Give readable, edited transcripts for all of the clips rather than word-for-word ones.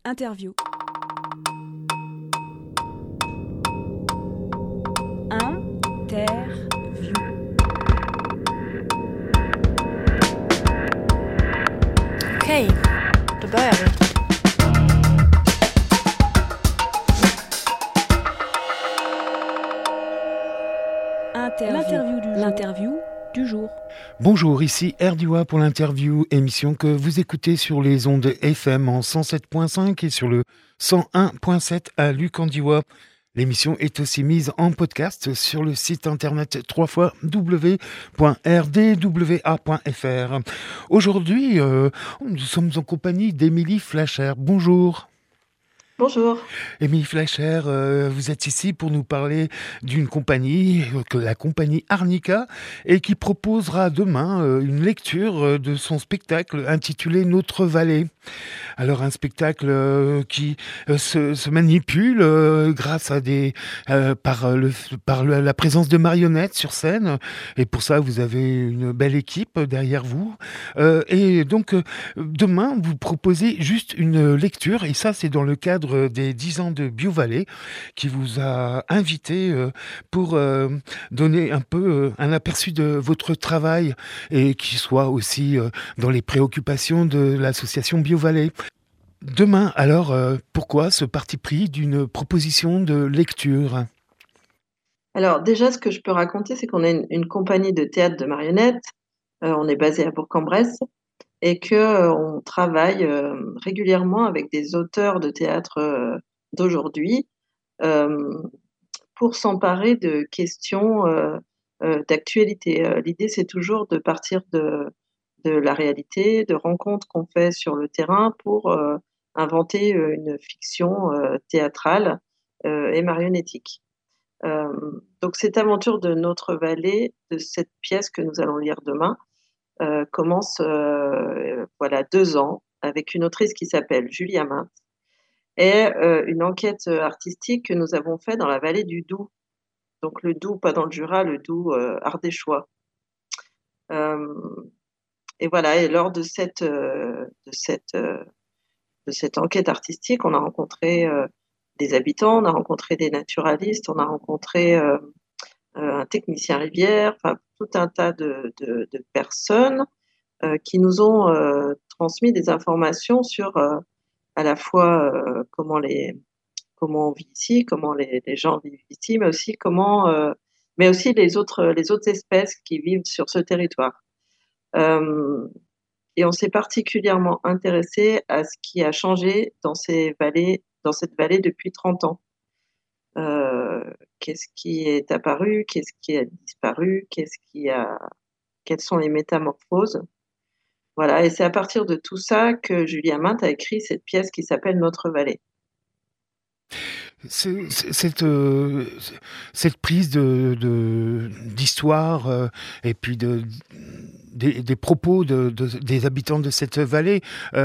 Interview. Interview. Okej, då börjar vi. L'interview du jour. Bonjour, ici Erdua pour l'interview, émission que vous écoutez sur les ondes FM en 107.5 et sur le 101.7 à Lucandiwa. L'émission est aussi mise en podcast sur le site internet www.rdwa.fr. Aujourd'hui, nous sommes en compagnie d'Émilie Flacher. Bonjour. Bonjour. Émilie Flacher, vous êtes ici pour nous parler d'une compagnie, la compagnie Arnica, et qui proposera demain une lecture de son spectacle intitulé Notre Vallée. Alors un spectacle qui se manipule grâce à par la présence de marionnettes sur scène, et pour ça vous avez une belle équipe derrière vous. Et donc demain vous proposez juste une lecture, et ça c'est dans le cadre des 10 ans de BioVallée qui vous a invité pour donner un peu un aperçu de votre travail et qui soit aussi dans les préoccupations de l'association BioVallée. Demain, alors, pourquoi ce parti pris d'une proposition de lecture ? Alors déjà, ce que je peux raconter, c'est qu'on est une compagnie de théâtre de marionnettes. On est basé à Bourg-en-Bresse et que on travaille régulièrement avec des auteurs de théâtre d'aujourd'hui pour s'emparer de questions d'actualité. L'idée, c'est toujours de partir de la réalité, de rencontres qu'on fait sur le terrain pour inventer une fiction théâtrale et marionnettique. Donc cette aventure de Notre Vallée, de cette pièce que nous allons lire demain, commence voilà 2 ans avec une autrice qui s'appelle Julie Amint et une enquête artistique que nous avons fait dans la vallée du Doubs. Donc le Doubs, pas dans le Jura, le Doubs ardéchois. Et voilà, et lors de cette enquête artistique, on a rencontré des habitants, on a rencontré des naturalistes, on a rencontré un technicien rivière, enfin tout un tas de personnes qui nous ont transmis des informations sur à la fois comment on vit ici, comment les gens vivent ici, mais aussi les autres espèces qui vivent sur ce territoire. Et on s'est particulièrement intéressé à ce qui a changé dans cette vallée depuis 30 ans. Qu'est-ce qui est apparu? Qu'est-ce qui a disparu? Quelles sont les métamorphoses? Voilà, et c'est à partir de tout ça que Julie Amint a écrit cette pièce qui s'appelle Notre Vallée. Cette prise d'histoire et puis des propos des habitants de cette vallée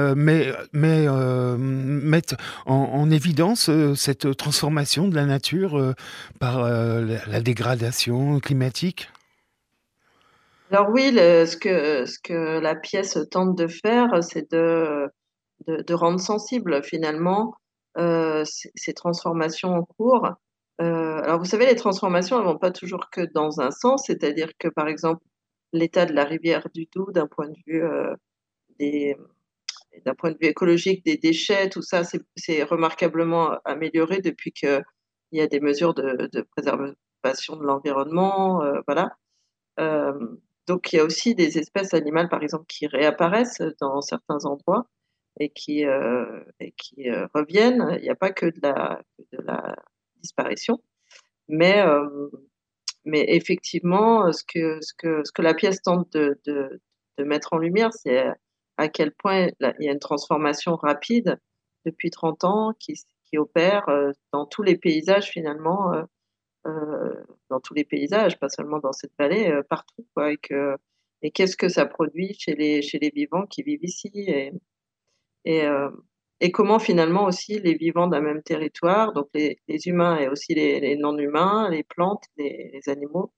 mettent en évidence cette transformation de la nature par la dégradation climatique. Alors oui, ce que la pièce tente de faire, c'est de rendre sensible finalement ces transformations en cours. Alors vous savez, les transformations, elles vont pas toujours que dans un sens, c'est-à-dire que par exemple, l'état de la rivière du Doubs, des, d'un point de vue écologique, des déchets, tout ça, c'est remarquablement amélioré depuis qu'il y a des mesures de préservation de l'environnement, voilà. Euh, donc il y a aussi des espèces animales, par exemple, qui réapparaissent dans certains endroits et qui reviennent. Il n'y a pas que de la disparition, mais effectivement, ce que la pièce tente de mettre en lumière, c'est à quel point il y a une transformation rapide depuis 30 ans qui opère dans tous les paysages finalement, dans tous les paysages, pas seulement dans cette vallée, partout quoi, et qu'est-ce que ça produit chez les vivants qui vivent ici et heu et comment finalement aussi les vivants d'un même territoire, donc les humains et aussi les non-humains, les plantes, les animaux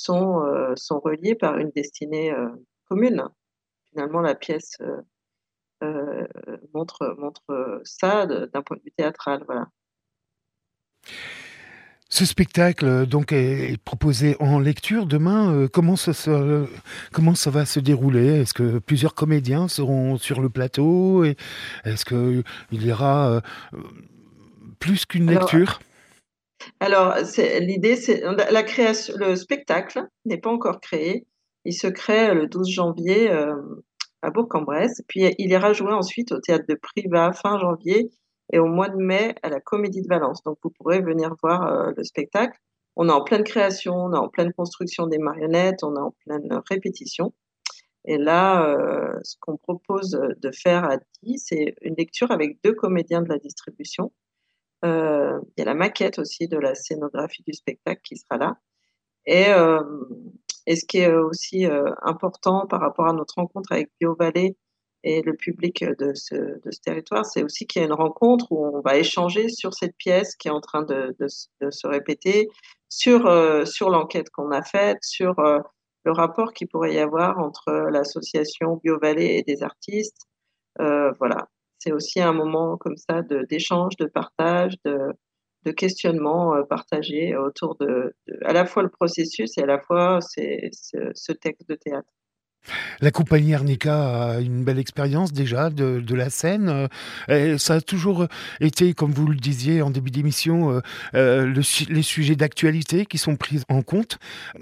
sont reliés par une destinée commune. Finalement la pièce montre ça d'un point de vue théâtral, voilà. Ce spectacle, donc est proposé en lecture demain. Comment ça va se dérouler? Est-ce que plusieurs comédiens seront sur le plateau? Et est-ce qu'il y aura plus qu'une Alors lecture? alors l'idée, c'est la création, le spectacle n'est pas encore créé. Il se crée le 12 janvier, à Bourg-en-Bresse, puis il ira jouer ensuite au théâtre de Privas fin janvier et au mois de mai à la Comédie de Valence. Donc vous pourrez venir voir, le spectacle. On est en pleine création, on est en pleine construction des marionnettes, on est en pleine répétition et là, ce qu'on propose, de faire à 10, c'est une lecture avec 2 comédiens de la distribution. Il y a la maquette aussi de la scénographie du spectacle qui sera là et ce qui est aussi, important par rapport à notre rencontre avec BioVallée et le public, de ce territoire, c'est aussi qu'il y a une rencontre où on va échanger sur cette pièce qui est en train de se répéter, sur l'enquête qu'on a faite, sur, le rapport qu'il pourrait y avoir entre l'association BioVallée et des artistes. Voilà, c'est aussi un moment comme ça d'échange, de partage, de questionnement, partagé autour de à la fois le processus et à la fois ce texte de théâtre. La compagnie Arnica a une belle expérience déjà de la scène. Et ça a toujours été, comme vous le disiez en début d'émission, les sujets d'actualité qui sont pris en compte.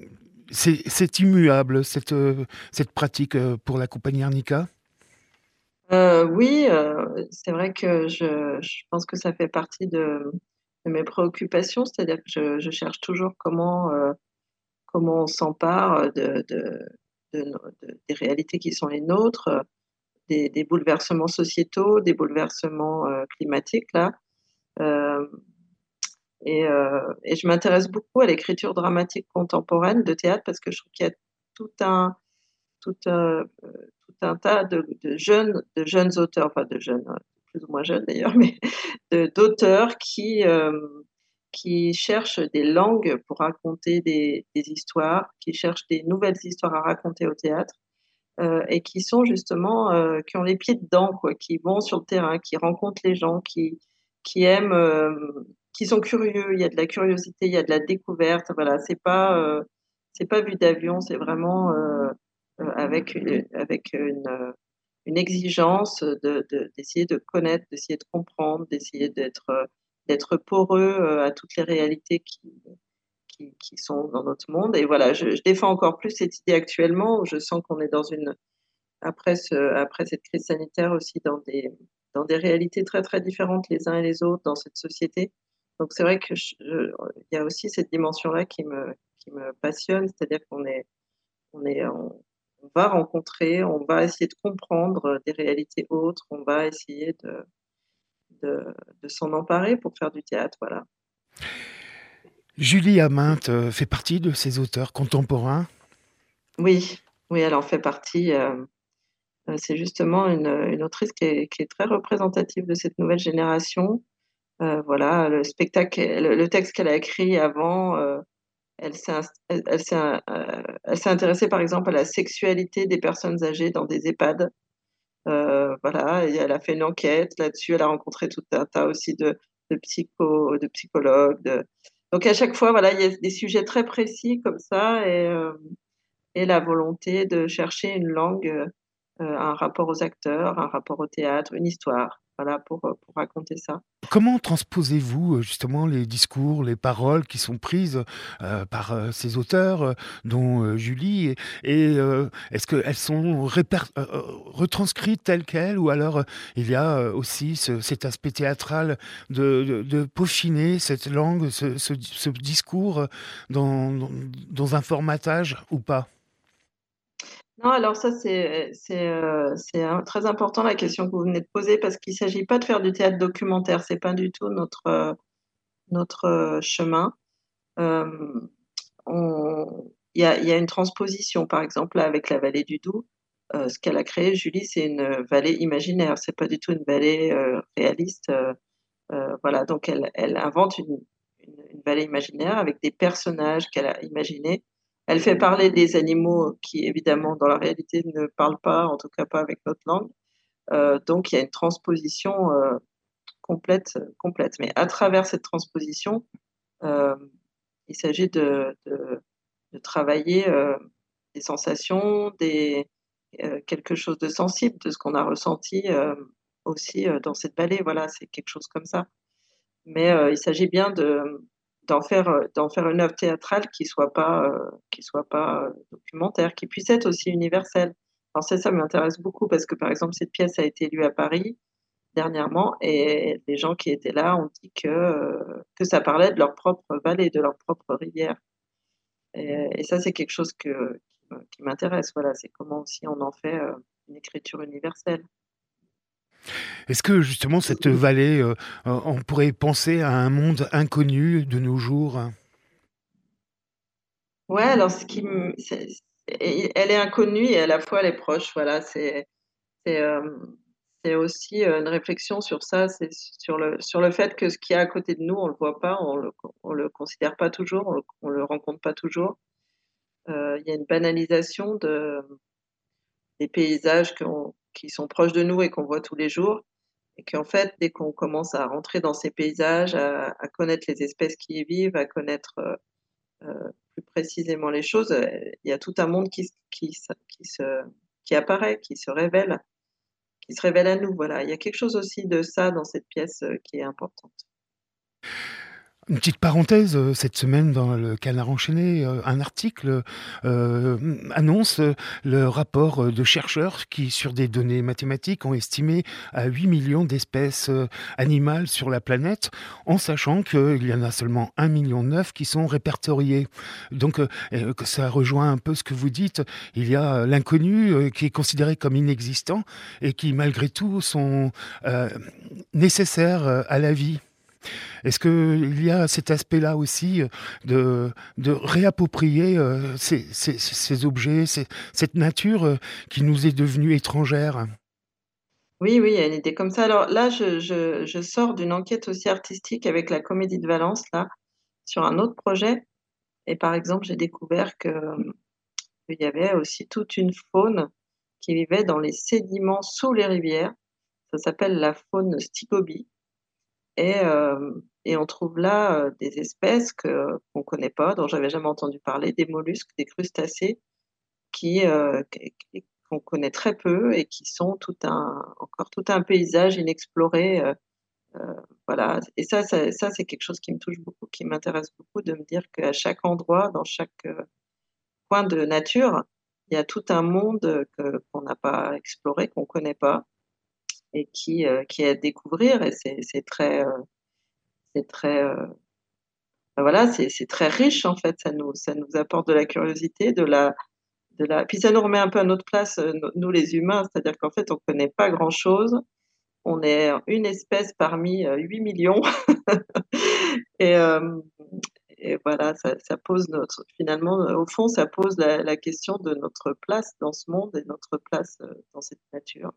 C'est immuable, cette pratique pour la compagnie Arnica? Oui, c'est vrai que je pense que ça fait partie de mes préoccupations, c'est-à-dire que je cherche toujours comment on s'empare, des réalités qui sont les nôtres, des bouleversements sociétaux, des bouleversements, climatiques là. Hem et je m'intéresse beaucoup à l'écriture dramatique contemporaine de théâtre parce que je trouve qu'il y a tout un tout, tout un tas de jeunes auteurs, enfin de jeunes, plus ou moins jeunes d'ailleurs, mais d'auteurs qui cherchent des langues pour raconter des histoires, qui cherchent des nouvelles histoires à raconter au théâtre, et qui sont justement, qui ont les pieds dedans quoi, qui vont sur le terrain, qui rencontrent les gens, qui aiment, qui sont curieux. Il y a de la curiosité, il y a de la découverte, voilà, c'est pas vu d'avion, c'est vraiment, avec une exigence d'essayer de connaître, d'essayer de comprendre, d'essayer d'être poreux, à toutes les réalités qui sont dans notre monde et voilà, je défends encore plus cette idée actuellement où je sens qu'on est dans une après cette crise sanitaire aussi dans des réalités très, très différentes les uns et les autres dans cette société. Donc c'est vrai que il y a aussi cette dimension-là qui me passionne, c'est-à-dire on va rencontrer, on va essayer de comprendre, des réalités autres, on va essayer de s'en emparer pour faire du théâtre, voilà. Julie Aminte fait partie de ces auteurs contemporains. Oui, oui, elle en fait partie, c'est justement une autrice qui est très représentative de cette nouvelle génération. Voilà, le texte qu'elle a écrit avant, elle s'est intéressée, par exemple, à la sexualité des personnes âgées dans des EHPAD. Voilà et elle a fait une enquête là-dessus. Elle a rencontré tout un tas aussi de psychologues, donc à chaque fois, voilà, il y a des sujets très précis comme ça et la volonté de chercher une langue, un rapport aux acteurs, un rapport au théâtre, une histoire, voilà, pour raconter ça. Comment transposez-vous, justement les discours, les paroles qui sont prises, par, ces auteurs, dont, Julie est-ce qu'elles sont retranscrites telles quelles ou alors, il y a, aussi cet aspect théâtral de peaufiner cette langue, ce discours, dans un formatage ou pas? Non, alors ça, c'est très important la question que vous venez de poser parce qu'il s'agit pas de faire du théâtre documentaire, c'est pas du tout notre chemin. Hem, il y a une transposition, par exemple, là, avec la vallée du Doubs, ce qu'elle a créé, Julie, c'est une vallée imaginaire, c'est pas du tout une vallée, réaliste, voilà, donc elle invente une vallée imaginaire avec des personnages qu'elle a imaginés. Elle fait parler des animaux qui, évidemment, dans la réalité, ne parlent pas, en tout cas pas avec notre langue. Donc il y a une transposition complète. Mais à travers cette transposition, euh, il s'agit de travailler des sensations, quelque chose de sensible, de ce qu'on a ressenti aussi dans cette vallée. Voilà, c'est quelque chose comme ça. Mais il s'agit bien d'en faire une œuvre théâtrale qui soit pas documentaire, qui puisse être aussi universelle. Alors ça m'intéresse beaucoup parce que, par exemple, cette pièce a été lue à Paris dernièrement et les gens qui étaient là ont dit que ça parlait de leur propre vallée, de leur propre rivière. Et ça, c'est quelque chose qui m'intéresse. Voilà, c'est comment aussi on en fait une écriture universelle. Est-ce que justement cette vallée, on pourrait penser à un monde inconnu de nos jours? Ouais, alors elle est inconnue et à la fois elle est proche. Voilà, c'est c'est aussi une réflexion sur ça, c'est sur le fait que ce qui est à côté de nous, on le voit pas, on le considère pas toujours, on le rencontre pas toujours. Il y a une banalisation des paysages qui sont proches de nous et qu'on voit tous les jours. Et qu'en fait, dès qu'on commence à rentrer dans ces paysages, à connaître les espèces qui y vivent, à connaître plus précisément les choses, il y a tout un monde qui apparaît, qui se révèle à nous. Voilà, il y a quelque chose aussi de ça dans cette pièce qui est importante. Une petite parenthèse, cette semaine dans le Canard enchaîné, un article, annonce, le rapport, de chercheurs qui, sur des données mathématiques, ont estimé à 8 millions d'espèces, animales sur la planète, en sachant qu'il y en a seulement 1,9 million qui sont répertoriées. Donc, que ça rejoint un peu ce que vous dites. Il y a l'inconnu, qui est considéré comme inexistant et qui, malgré tout, sont, nécessaires, à la vie. Est-ce qu'il y a cet aspect-là aussi de réapproprier ces objets, cette nature qui nous est devenue étrangère? Oui, oui, il y a une idée comme ça. Alors là, je sors d'une enquête aussi artistique avec la Comédie de Valence, là, sur un autre projet. Et par exemple, j'ai découvert qu'il y avait aussi toute une faune qui vivait dans les sédiments sous les rivières. Ça s'appelle la faune stigobie. Et on trouve là des espèces qu'on ne connaît pas, dont j'avais jamais entendu parler, des mollusques, des crustacés qu'on connaît très peu et qui sont encore tout un paysage inexploré. Voilà. Et ça c'est quelque chose qui me touche beaucoup, qui m'intéresse beaucoup, de me dire qu'à chaque endroit, dans chaque coin de nature, il y a tout un monde qu'on n'a pas exploré, qu'on ne connaît pas et qui est à découvrir. Et c'est très voilà, c'est très riche en fait. Ça nous apporte de la curiosité, puis ça nous remet un peu à notre place, nous les humains, c'est-à-dire qu'en fait, on connaît pas grand-chose. On est une espèce parmi 8 millions et hem et voilà, ça pose notre finalement, au fond, ça pose la question de notre place dans ce monde et notre place, dans cette nature.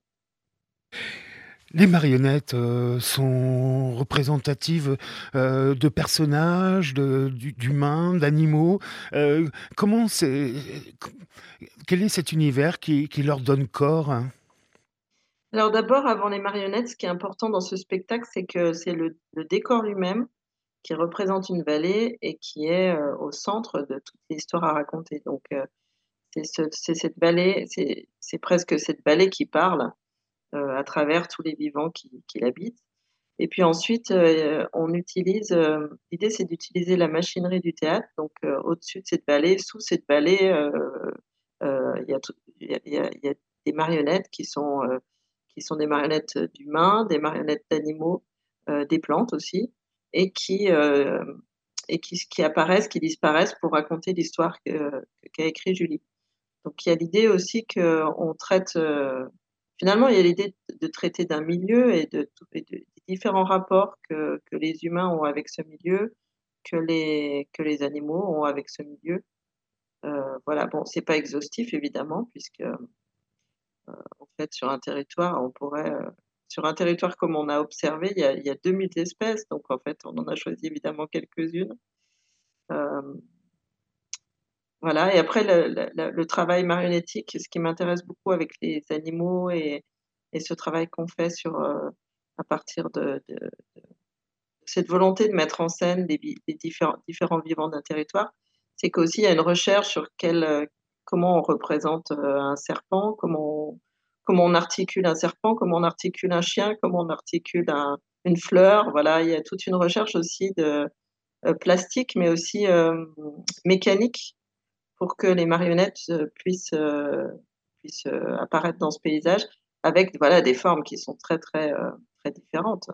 Les marionnettes, sont représentatives, de personnages, d'humains, d'animaux. Comment c'est quel est cet univers qui leur donne corps? Alors d'abord, avant les marionnettes, ce qui est important dans ce spectacle, c'est que c'est le décor lui-même qui représente une vallée et qui est, au centre de toute l'histoire à raconter. Donc c'est cette vallée, c'est presque cette vallée qui parle, à travers tous les vivants qui l'habitent. Et puis ensuite, l'idée c'est d'utiliser la machinerie du théâtre. Donc au-dessus de cette vallée, sous cette vallée, il y a tout il y a des marionnettes qui sont des marionnettes d'humains, des marionnettes d'animaux, des plantes aussi et qui apparaissent, qui disparaissent pour raconter l'histoire qu'a écrit Julie. Donc il y a l'idée aussi qu'on traite, finalement, il y a l'idée de traiter d'un milieu et des différents rapports que les humains ont avec ce milieu, que les animaux ont avec ce milieu. Voilà, bon, c'est pas exhaustif évidemment puisque, en fait, sur un territoire comme on a observé, il y a 2000 espèces, donc en fait, on en a choisi évidemment quelques-unes. Hem Voilà. Et après le travail marionnettique, ce qui m'intéresse beaucoup avec les animaux et ce travail qu'on fait à partir de cette volonté de mettre en scène les différents vivants d'un territoire, c'est qu'aussi il y a une recherche sur comment on représente un serpent, comment on articule un serpent, comment on articule un chien, comment on articule une fleur. Voilà, il y a toute une recherche aussi de plastique, mais aussi mécanique, pour que les marionnettes puissent apparaître dans ce paysage avec voilà, des formes qui sont très, très, très différentes.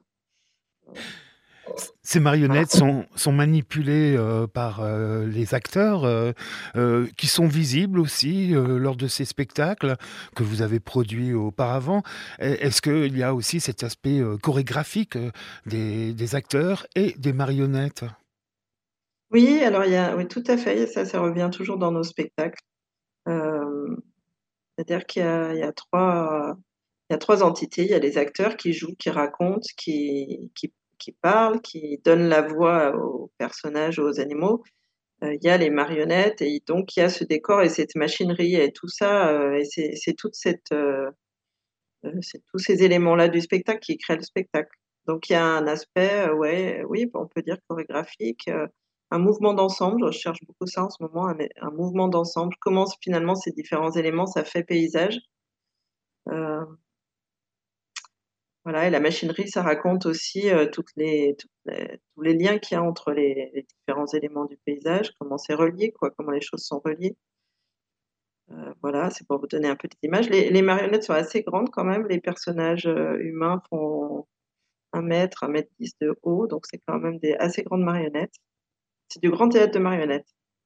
Ces Voilà. marionnettes sont manipulées par les acteurs qui sont visibles aussi lors de ces spectacles que vous avez produits auparavant. Est-ce qu'il y a aussi cet aspect chorégraphique des acteurs et des marionnettes? Oui, alors oui, tout à fait, ça revient toujours dans nos spectacles. Hem, C'est-à-dire il y a 3 entités. Il y a les acteurs qui jouent, qui racontent, qui parlent, qui donnent la voix aux personnages, aux animaux. Il y a les marionnettes et donc il y a ce décor et cette machinerie et tout ça, et c'est c'est tous ces éléments-là du spectacle qui créent le spectacle. Donc il y a un aspect, ouais, oui, on peut dire chorégraphique, un mouvement d'ensemble. Je cherche beaucoup ça en ce moment, un mouvement d'ensemble. Comment finalement ces différents éléments, ça fait paysage. Heu, voilà et la machinerie, ça raconte aussi, tous les liens qu'il y a entre les différents éléments du paysage, comment c'est relié quoi, comment les choses sont reliées. Voilà, c'est pour vous donner un peu d'image. Les marionnettes sont assez grandes quand même. Les personnages, humains font 1 mètre 10 de haut, donc c'est quand même des assez grandes marionnettes. C'est du grand théâtre de marionnettes.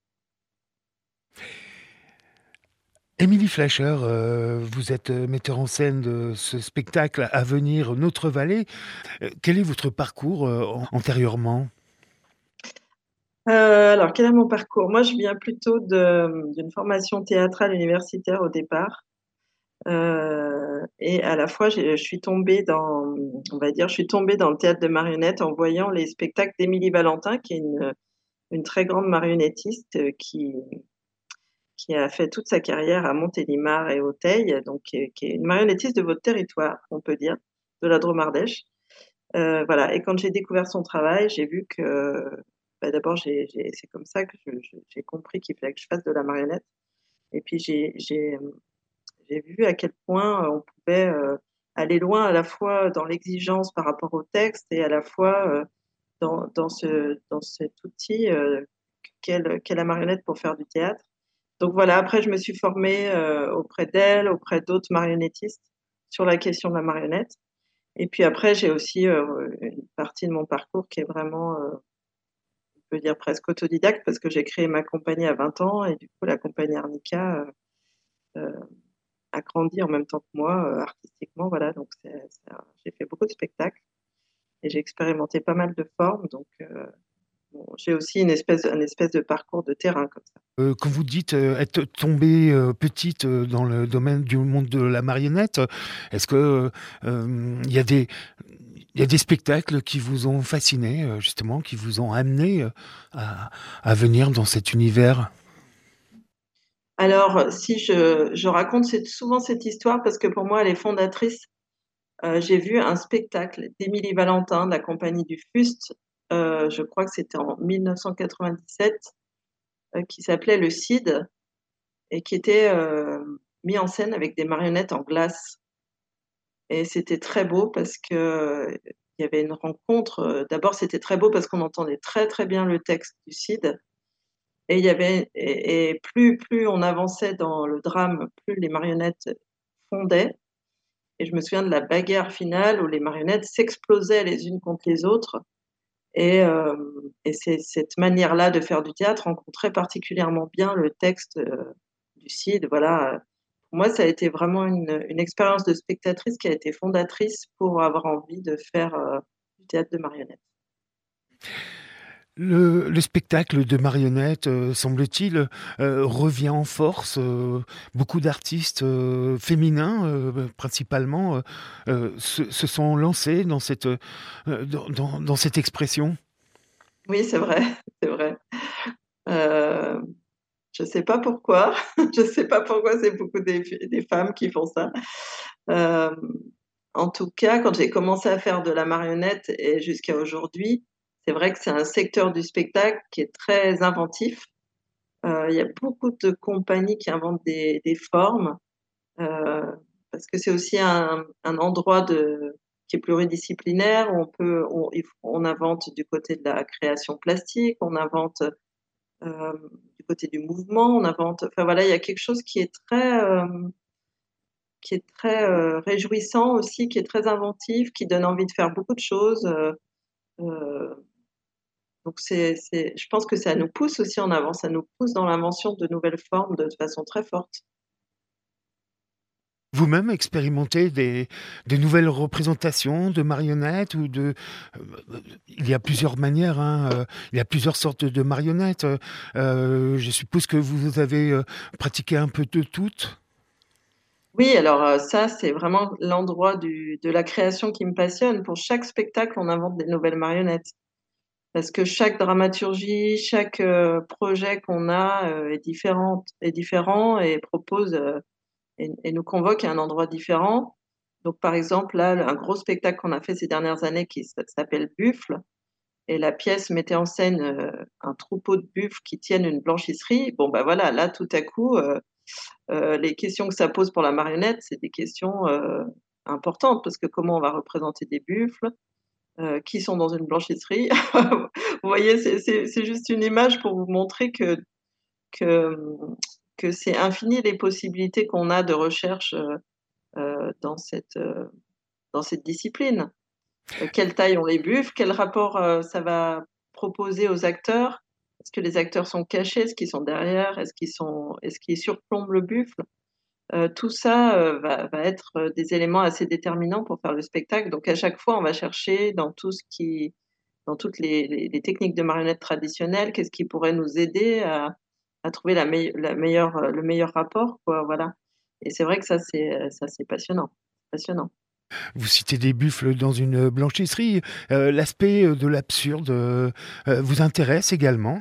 Émilie Flasher, vous êtes metteur en scène de ce spectacle à venir Notre Vallée. Quel est votre parcours antérieurement? Alors quel est mon parcours? Moi, je viens plutôt d'une formation théâtrale universitaire au départ, et à la fois je suis tombée on va dire, je suis tombée dans le théâtre de marionnettes en voyant les spectacles d'Émilie Valentin, qui est une très grande marionnettiste, qui a fait toute sa carrière à Montélimar et Auteuil, donc qui est une marionnettiste de votre territoire, on peut dire, de la Drôme Ardèche. Voilà et quand j'ai découvert son travail, j'ai vu que, bah, d'abord c'est comme ça que j'ai compris qu'il fallait que je fasse de la marionnette et puis j'ai vu à quel point, on pouvait, aller loin à la fois dans l'exigence par rapport au texte et à la fois, dans cet outil, qu'est la marionnette pour faire du théâtre. Donc voilà, après je me suis formée, auprès d'elle, auprès d'autres marionnettistes sur la question de la marionnette et puis après j'ai aussi, une partie de mon parcours qui est vraiment, on peut dire presque autodidacte parce que j'ai créé ma compagnie à 20 ans et du coup la compagnie Arnica, heu, a grandi en même temps que moi, artistiquement voilà donc j'ai fait beaucoup de spectacles et j'ai expérimenté pas mal de formes donc bon, j'ai aussi un espèce de parcours de terrain comme ça. Quand vous dites, être tombée, petite, dans le domaine du monde de la marionnette, est-ce que, il y a des spectacles qui vous ont fasciné, justement, qui vous ont amené, à venir dans cet univers? Alors, si je raconte souvent cette histoire parce que pour moi elle est fondatrice. J'ai vu un spectacle d'Émilie Valentin de la compagnie du Fust, je crois que c'était en 1997, qui s'appelait Le Cid et qui était, mis en scène avec des marionnettes en glace et c'était très beau parce qu'il y avait une rencontre, d'abord c'était très beau parce qu'on entendait très, très bien le texte du Cid et il y avait et plus on avançait dans le drame, plus les marionnettes fondaient. Et je me souviens de la bagarre finale où les marionnettes s'explosaient les unes contre les autres et c'est cette manière-là de faire du théâtre rencontrait particulièrement bien le texte, du Cid. Voilà, pour moi, ça a été vraiment une expérience de spectatrice qui a été fondatrice pour avoir envie de faire, du théâtre de marionnettes. Le spectacle de marionnettes, semble-t-il, revient en force, beaucoup d'artistes, féminins, principalement, se sont lancés dans dans cette expression. Oui, c'est vrai, c'est vrai. Heu, je sais pas pourquoi, je sais pas pourquoi c'est beaucoup des femmes qui font ça. Hem en tout cas, quand j'ai commencé à faire de la marionnette et jusqu'à aujourd'hui, c'est vrai que c'est un secteur du spectacle qui est très inventif. Il y a beaucoup de compagnies qui inventent des formes, heu, parce que c'est aussi un endroit qui est pluridisciplinaire où on invente du côté de la création plastique, on invente, du côté du mouvement, on invente enfin voilà, il y a quelque chose qui est très réjouissant aussi, qui est très inventif, qui donne envie de faire beaucoup de choses, heu, donc je pense que ça nous pousse aussi en avant, ça nous pousse dans l'invention de nouvelles formes de façon très forte. Vous-même expérimentez des nouvelles représentations de marionnettes ou il y a plusieurs manières, hein, il y a plusieurs sortes de marionnettes. Je suppose que vous avez, pratiqué un peu de toutes? Oui, alors, ça, c'est vraiment l'endroit de la création qui me passionne. Pour chaque spectacle, on invente des nouvelles marionnettes. Parce que chaque dramaturgie, chaque, projet qu'on a, est différent et propose, et nous convoque à un endroit différent. Donc par exemple, là, un gros spectacle qu'on a fait ces dernières années qui s'appelle Buffle et la pièce mettait en scène, un troupeau de buffles qui tiennent une blanchisserie. Bon, bah, voilà, là, tout à coup, les questions que ça pose pour la marionnette, c'est des questions, importantes parce que comment on va représenter des buffles, qui sont dans une blanchisserie? Vous voyez, c'est juste une image pour vous montrer que, que c'est infini les possibilités qu'on a de recherche, heu, dans cette, heu, dans cette discipline. Quelle taille ont les buffles? Quel rapport, ça va proposer aux acteurs? Est-ce que les acteurs sont cachés? Est-ce qu'ils sont derrière? Est-ce qu'ils surplombent le buffle? Tout ça, va être, des éléments assez déterminants pour faire le spectacle. Donc à chaque fois, on va chercher dans toutes les techniques de marionnettes traditionnelles, qu'est-ce qui pourrait nous aider à trouver le meilleur rapport, quoi, voilà. Et c'est vrai que ça c'est passionnant, passionnant. Vous citez des buffles dans une blanchisserie. L'aspect, de l'absurde, vous intéresse également?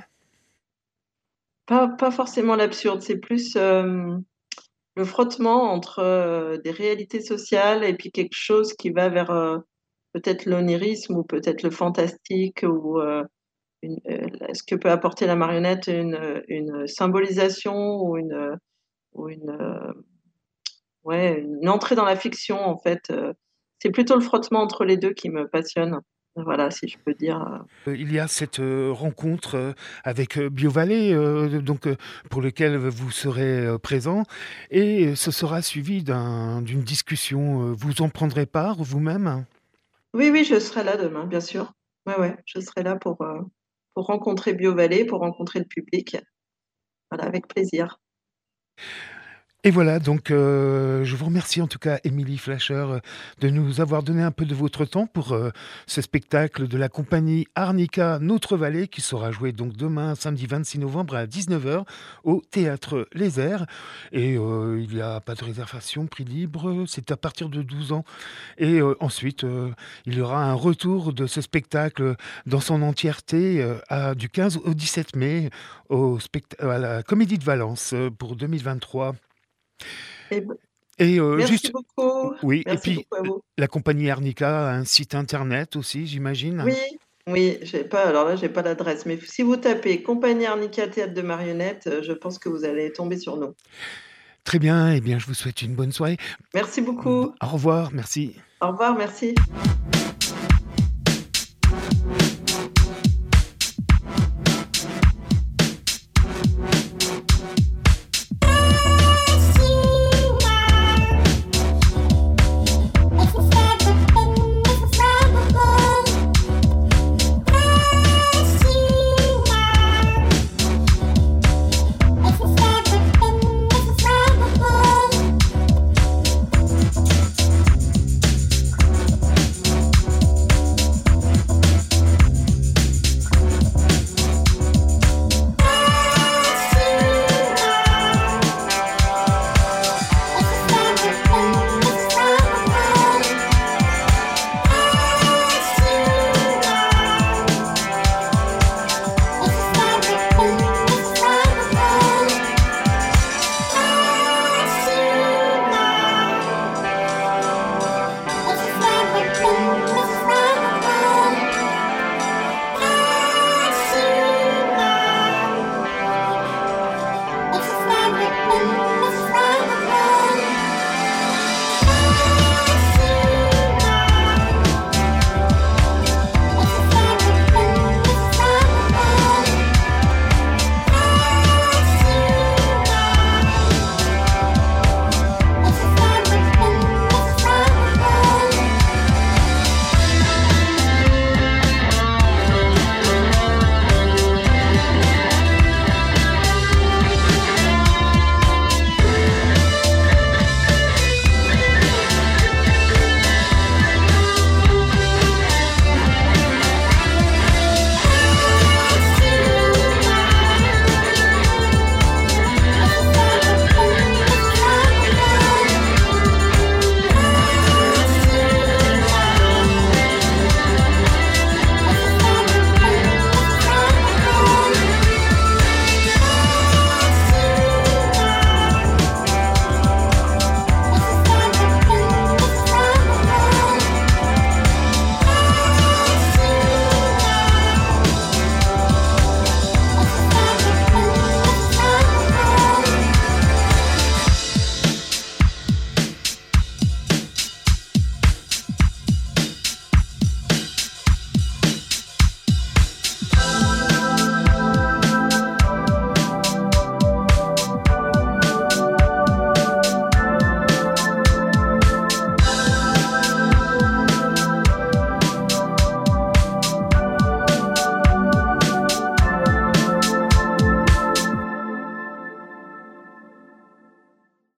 Pas forcément l'absurde, c'est plus, le frottement entre, des réalités sociales et puis quelque chose qui va vers, peut-être l'onirisme ou peut-être le fantastique ou, ce que peut apporter la marionnette, une symbolisation ou une, ouais, une entrée dans la fiction en fait, c'est plutôt le frottement entre les 2 qui me passionne. Voilà, si je peux dire, Il y a cette, rencontre, avec, BioValley, pour lequel vous serez, présent et ce sera suivi d'une discussion, vous en prendrez part vous-même? Oui, oui, je serai là demain, bien sûr. Ouais, ouais, je serai là pour rencontrer BioValley, pour rencontrer le public. Voilà, avec plaisir. Et voilà, donc je vous remercie en tout cas, Émilie Flasher, de nous avoir donné un peu de votre temps pour, ce spectacle de la compagnie Arnica Notre Vallée qui sera joué donc demain, samedi 26 novembre à 19h au Théâtre Les Airs et il y a pas de réservation, prix libre, c'est à partir de 12 ans et ensuite, il y aura un retour de ce spectacle dans son entièreté, du 15 au 17 mai à la Comédie de Valence, pour 2023. Et b Et Merci juste beaucoup. oui et Merci puis beaucoup à vous. la compagnie Arnica a un site internet aussi, j'imagine? Oui, oui, j'ai pas l'adresse, mais si vous tapez Compagnie Arnica Théâtre de marionnettes, je pense que vous allez tomber sur nous. Très bien, eh bien, je vous souhaite une bonne soirée. Merci beaucoup. Au revoir, merci. Au revoir, merci.